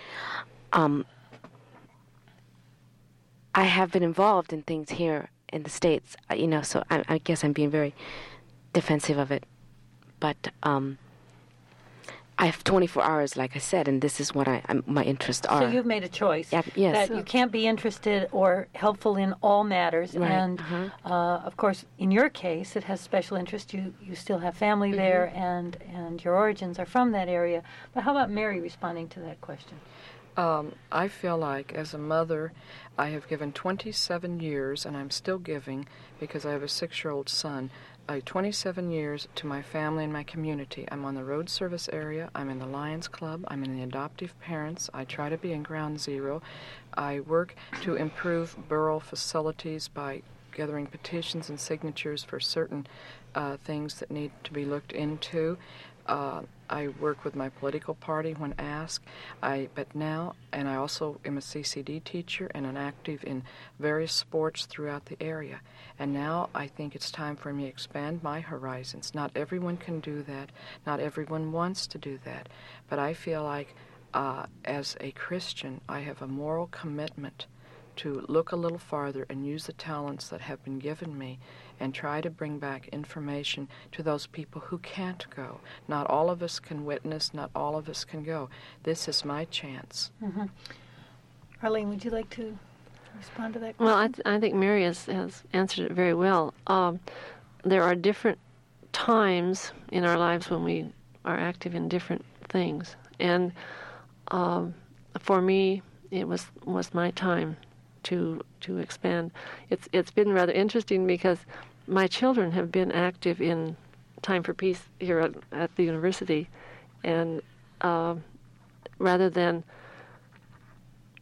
I have been involved in things here in the States, so I guess I'm being very defensive of it. But I have 24 hours, like I said, and this is what my interests are. So you've made a choice yes. that you can't be interested or helpful in all matters. Right. And, of course, in your case, it has special interest. You still have family there, and your origins are from that area. But how about Mary responding to that question? I feel like, as a mother, I have given 27 years, and I'm still giving, because I have a 6-year-old son, 27 years to my family and my community. I'm on the road service area. I'm in the Lions Club. I'm in the adoptive parents. I try to be in Ground Zero. I work to improve borough facilities by gathering petitions and signatures for certain things that need to be looked into. I work with my political party when asked. I also am a CCD teacher and an active in various sports throughout the area. And now I think it's time for me to expand my horizons. Not everyone can do that. Not everyone wants to do that. But I feel like as a Christian, I have a moral commitment to look a little farther and use the talents that have been given me and try to bring back information to those people who can't go. Not all of us can witness, not all of us can go. This is my chance. Mm-hmm. Arlene, would you like to respond to that question? Well, I think Mary has answered it very well. There are different times in our lives when we are active in different things. And for me, it was my time to expand. It's been rather interesting because my children have been active in Time for Peace here at the university, and rather than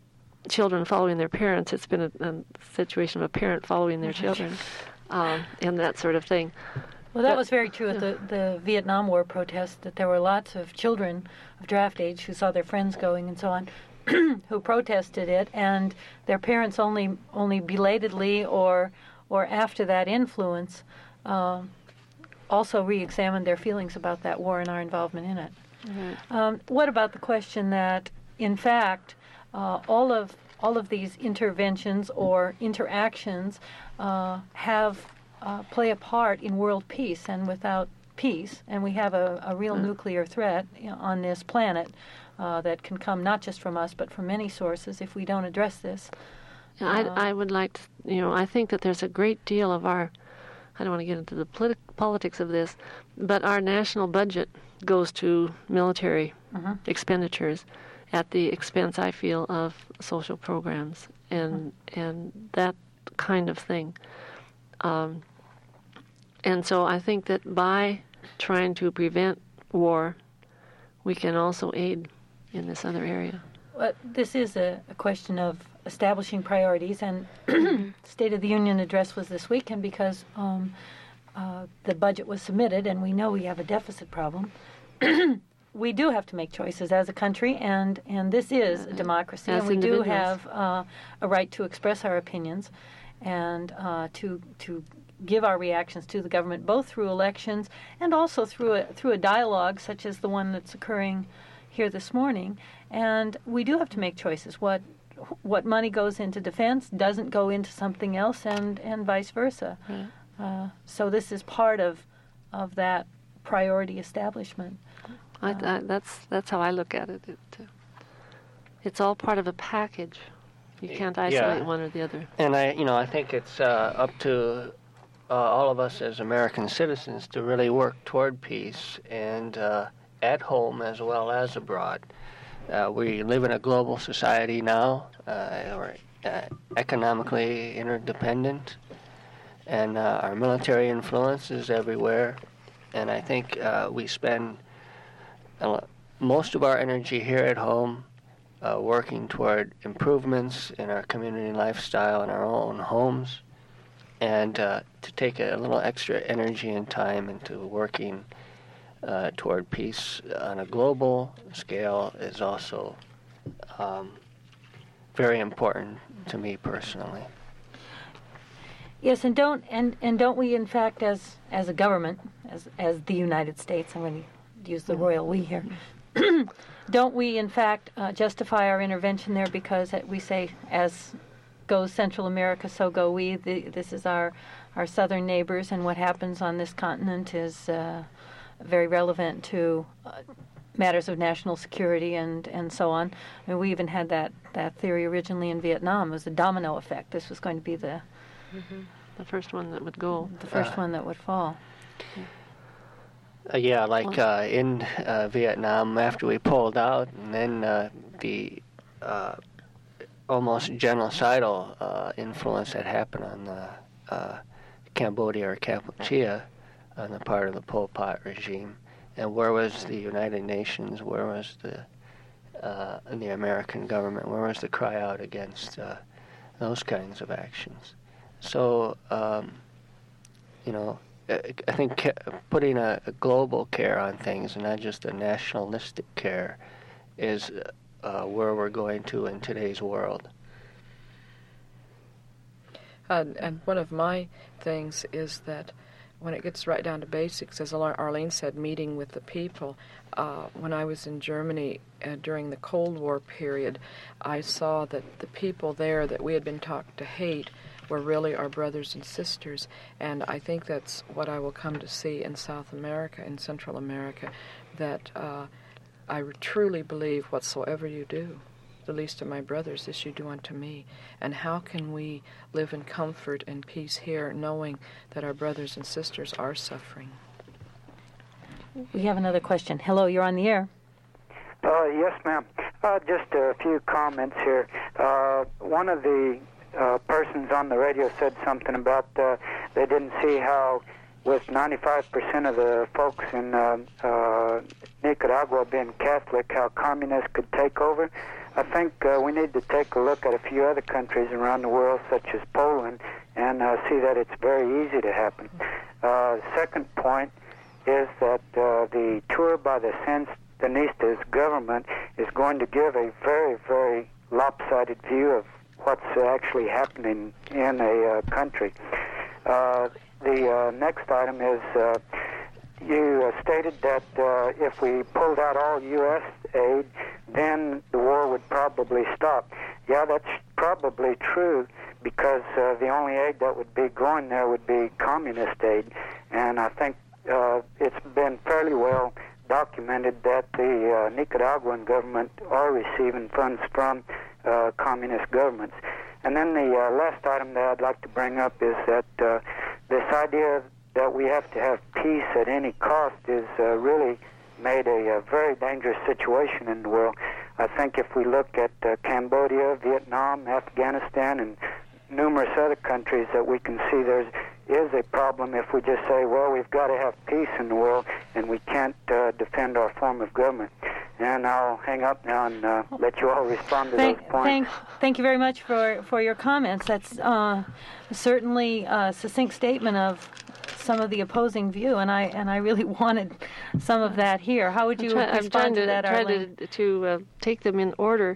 children following their parents. It's been a situation of a parent following their children, and that sort of thing. Well, that was very true at the Vietnam War protests, that there were lots of children of draft age who saw their friends going and so on, who protested it, and their parents only belatedly or after that influence also re-examined their feelings about that war and our involvement in it. Mm-hmm. What about the question that, in fact, all of these interventions or interactions play a part in world peace, and without peace, and we have a real nuclear threat on this planet that can come not just from us but from many sources if we don't address this. I would like to, I think that there's a great deal of our, I don't want to get into the politics of this, but our national budget goes to military expenditures at the expense, I feel, of social programs and that kind of thing. And so I think that by trying to prevent war, we can also aid in this other area. Well, this is a question of establishing priorities, and State of the Union address was this weekend because the budget was submitted, and we know we have a deficit problem. We do have to make choices as a country, and this is a democracy, and we do have a right to express our opinions and to give our reactions to the government, both through elections and also through a dialogue such as the one that's occurring here this morning. And we do have to make choices. What money goes into defense doesn't go into something else, and vice versa. Right. So this is part of that priority establishment. That's how I look at it. It's all part of a package. You can't isolate one or the other. And I think it's up to all of us as American citizens to really work toward peace, and at home as well as abroad. We live in a global society now. We're economically interdependent, and our military influence is everywhere. And I think we spend most of our energy here at home working toward improvements in our community lifestyle in our own homes, and to take a little extra energy and time into working toward peace on a global scale is also very important to me personally. Yes, and don't we, in fact, as a government, as the United States, I'm going to use the royal we here, don't we, in fact, justify our intervention there because we say, as goes Central America, so go we. This is our southern neighbors, and what happens on this continent is very relevant to matters of national security and so on. I mean, we even had that theory originally in Vietnam. It was a domino effect. This was going to be the first one that would go. The first one that would fall. In Vietnam, after we pulled out, and then the almost genocidal influence that happened on Cambodia or Kampuchea on the part of the Pol Pot regime. And where was the United Nations? Where was the American government? Where was the cry out against those kinds of actions? So, I think putting a global care on things and not just a nationalistic care is where we're going to in today's world. And one of my things is that when it gets right down to basics, as Arlene said, meeting with the people. When I was in Germany during the Cold War period, I saw that the people there that we had been taught to hate were really our brothers and sisters, and I think that's what I will come to see in South America, in Central America, that I truly believe whatsoever you do, the least of my brothers, this you do unto me. And how can we live in comfort and peace here, knowing that our brothers and sisters are suffering? We have another question. Hello, you're on the air. Yes, ma'am. Just a few comments here. One of the persons on the radio said something about they didn't see how, with 95% of the folks in Nicaragua being Catholic, how communists could take over. I think we need to take a look at a few other countries around the world, such as Poland, and see that it's very easy to happen. Second point is that the tour by the Sandinistas government is going to give a very, very lopsided view of what's actually happening in a country. The next item is you stated that if we pulled out all U.S. aid, then the war would probably stop. Yeah, that's probably true, because the only aid that would be going there would be communist aid. And I think it's been fairly well documented that the Nicaraguan government are receiving funds from communist governments. And then the last item that I'd like to bring up is that this idea that we have to have peace at any cost is really made a very dangerous situation in the world. I think if we look at Cambodia, Vietnam, Afghanistan, and numerous other countries, that we can see there is a problem if we just say, well, we've got to have peace in the world and we can't defend our form of government. And I'll hang up now and let you all respond to those points. Thank you very much for your comments. That's certainly a succinct statement of some of the opposing view, and I really wanted some of that here. How would you respond to that, Arlene? I'm trying to take them in order.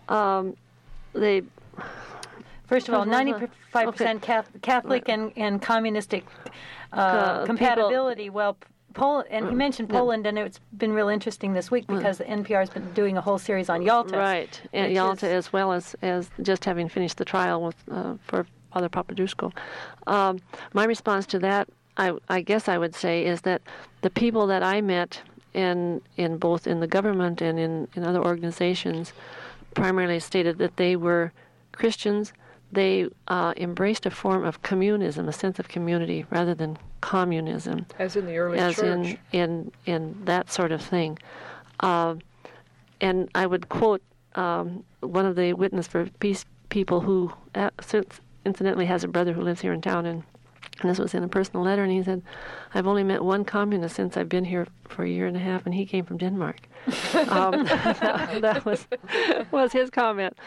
First of all, 95% Catholic and communistic compatibility. Well, Poland, and he mentioned Poland, and it's been real interesting this week because the NPR has been doing a whole series on Yalta. Right, and Yalta as well as just having finished the trial with for Father Papadusko. My response to that, I guess I would say, is that the people that I met in both in the government and in other organizations primarily stated that they were Christians. They embraced a form of communism, a sense of community, rather than communism. As in the early church. As in that sort of thing. And I would quote one of the Witness for Peace people who incidentally has a brother who lives here in town, and this was in a personal letter, and he said, I've only met one communist since I've been here for a year and a half, and he came from Denmark. That was his comment.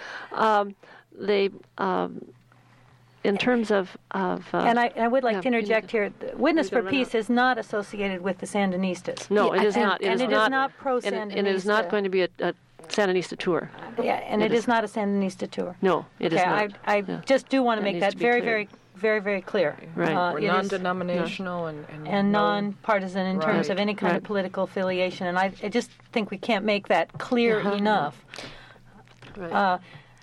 In terms of and I would like to interject here. Witness for Peace is not associated with the Sandinistas. No, it is not. It is not pro-Sandinista. And it is not going to be a Sandinista tour. Yeah, and it is not a Sandinista tour. No, it is not. I just do want to make that very, very, very, very clear. Right. We're non-denominational and non-partisan in terms of any kind of political affiliation. And I just think we can't make that clear enough. Right.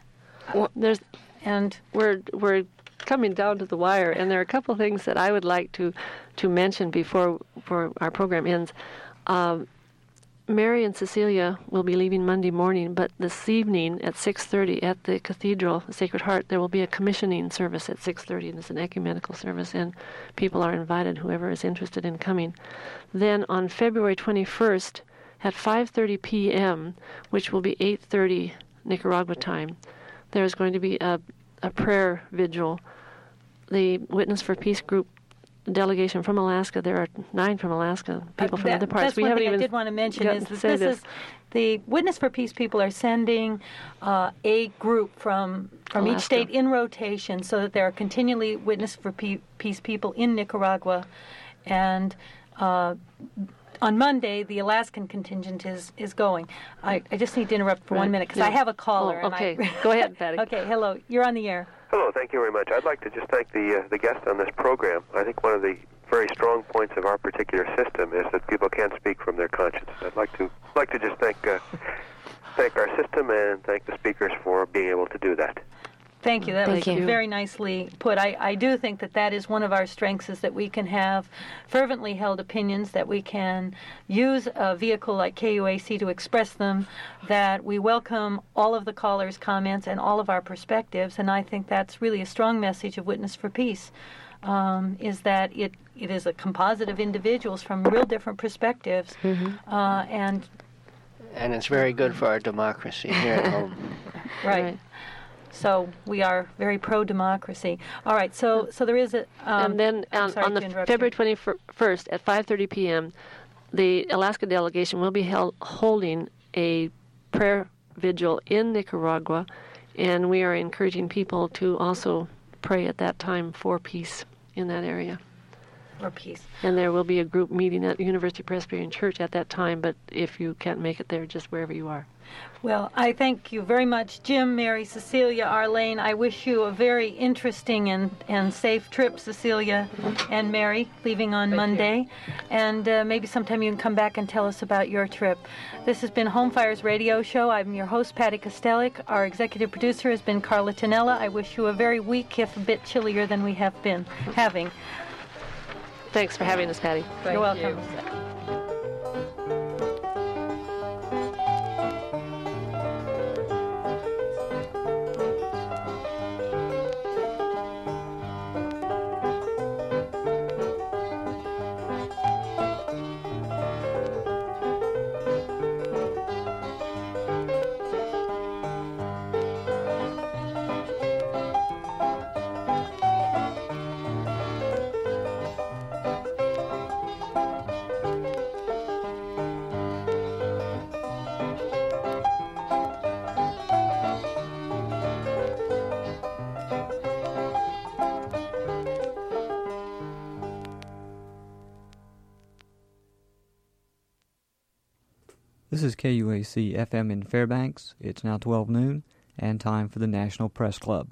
We're coming down to the wire, and there are a couple of things that I would like to mention before our program ends. Mary and Cecilia will be leaving Monday morning, but this evening at 6:30 at the Cathedral, the Sacred Heart, there will be a commissioning service at 6:30, and it's an ecumenical service, and people are invited, whoever is interested in coming. Then on February 21st at 5:30 p.m., which will be 8:30 Nicaragua time, there's going to be a prayer vigil. The Witness for Peace group delegation from Alaska, there are 9 from Alaska, people from other parts. That's one thing I did want to mention is that the Witness for Peace people are sending a group from Alaska. Each state in rotation so that there are continually Witness for Peace people in Nicaragua. And on Monday, the Alaskan contingent is going. I just need to interrupt for 1 minute because I have a caller. Okay, go ahead, Patty. Okay, hello. You're on the air. Hello, thank you very much. I'd like to just thank the guest on this program. I think one of the very strong points of our particular system is that people can't speak from their conscience. I'd like to just thank our system and thank the speakers for being able to do that. Thank you. That was very nicely put. I do think that is one of our strengths, is that we can have fervently held opinions, that we can use a vehicle like KUAC to express them, that we welcome all of the callers' comments and all of our perspectives, and I think that's really a strong message of Witness for Peace, is that it is a composite of individuals from real different perspectives, and it's very good for our democracy here at home. Right. So we are very pro-democracy. All right, so there is a... and then on the February 21st at 5:30 p.m., the Alaska delegation will be holding a prayer vigil in Nicaragua, and we are encouraging people to also pray at that time for peace in that area. Or peace. And there will be a group meeting at University Presbyterian Church at that time, but if you can't make it there, just wherever you are. Well, I thank you very much, Jim, Mary, Cecilia, Arlene. I wish you a very interesting and safe trip, Cecilia and Mary, leaving on Monday. And maybe sometime you can come back and tell us about your trip. This has been Home Fire's radio show. I'm your host, Patty Kostelik. Our executive producer has been Carla Tonella. I wish you a very weak, if a bit chillier than we have been having. Thanks for having us, Patty. You're welcome. This is KUAC FM in Fairbanks. It's now 12 noon and time for the National Press Club.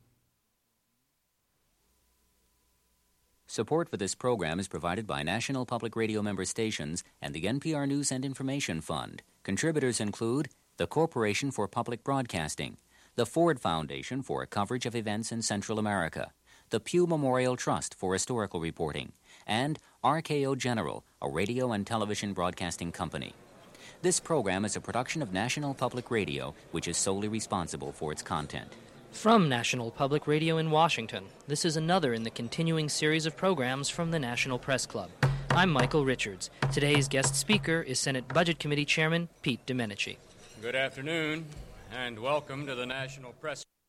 Support for this program is provided by National Public Radio member stations and the NPR News and Information Fund. Contributors include the Corporation for Public Broadcasting, the Ford Foundation for coverage of events in Central America, the Pew Memorial Trust for historical reporting, and RKO General, a radio and television broadcasting company. This program is a production of National Public Radio, which is solely responsible for its content. From National Public Radio in Washington, this is another in the continuing series of programs from the National Press Club. I'm Michael Richards. Today's guest speaker is Senate Budget Committee Chairman Pete Domenici. Good afternoon, and welcome to the National Press